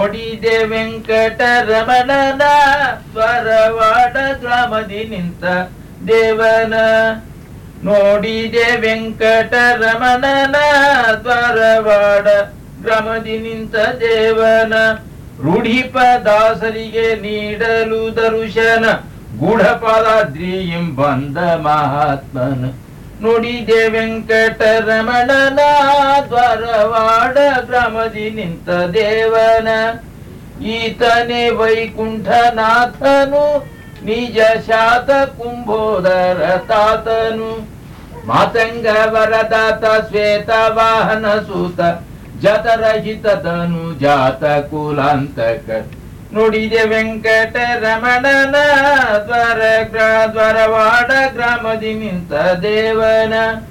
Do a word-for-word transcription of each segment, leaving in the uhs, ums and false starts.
ನೋಡಿದೆ ವೆಂಕಟರಮಣನ ದ್ವಾರವಾಡ ಗ್ರಾಮದಿ ನಿಂತ ದೇವನ. ನೋಡಿದೆ ವೆಂಕಟರಮಣನ ದ್ವಾರವಾಡ ಗ್ರಾಮದಿ ನಿಂತ ದೇವನ. ರೂಢಿಪ ದಾಸರಿಗೆ ನೀಡಲು ದರುಶನ ಗೂಢಪಾದಾದ್ರಿ ಎಂಬಂದ ಮಹಾತ್ಮನ. ನೋಡಿದೆ ವೆಂಕಟರಮಣನ ದ್ವಾರವಾಡ ಗ್ರಾಮದಿ ನಿಂತ ದೇವನ. ಈತನೇ ವೈಕುಂಠನಾಥನು ನಿಜ ಶಾತ ಕುಂಭೋದರ ತಾತನು. ಮಾತಂಗ ವರದಾತ ಶ್ವೇತ ವಾಹನ ಸೂತ ಜತರಹಿತನು ಜಾತ ಕುಲಾಂತಕ. ನುಡಿದೆ ವೆಂಕಟರಮಣನ ದ್ವಾರ ದ್ವಾರವಾಡ ಗ್ರಾಮದಿ ನಿಂತ ದೇವನ.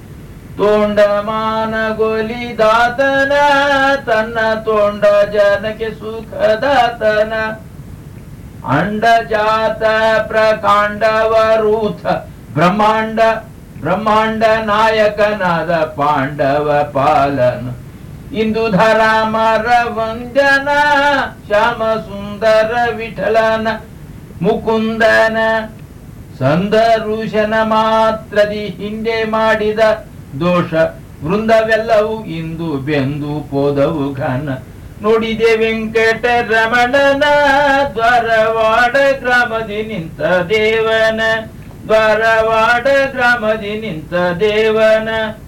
ತೋಂಡಮಾನಗೊಲಿದಾತನ ತನ್ನ ತೋಂಡ ಜನಕ್ಕೆ ಸುಖದಾತನ. ಅಂಡ ಜಾತ ಪ್ರಕಾಂಡವರೂಥ ಬ್ರಹ್ಮಾಂಡ ಬ್ರಹ್ಮಾಂಡ ನಾಯಕನಾದ ಪಾಂಡವ ಪಾಲನ. ಇಂದುಧರ ಮರ ವಂದ್ಯನ ಶ್ಯಾಮ ಸುಂದರ ವಿಠಲನ ಮುಕುಂದನ. ಸಂದರುಶನ ಮಾತ್ರದಿ ಹಿಂದೆ ಮಾಡಿದ ದೋಷ ವೃಂದವೆಲ್ಲವೂ ಇಂದು ಬೆಂದು ಪೋದವು ಘನ. ನೋಡಿದೆ ವೆಂಕಟರಮಣನ ದ್ವಾರವಾಡ ಗ್ರಾಮದಿ ನಿಂತ ದೇವನ. ದ್ವಾರವಾಡ ಗ್ರಾಮದಿ ನಿಂತ ದೇವನ.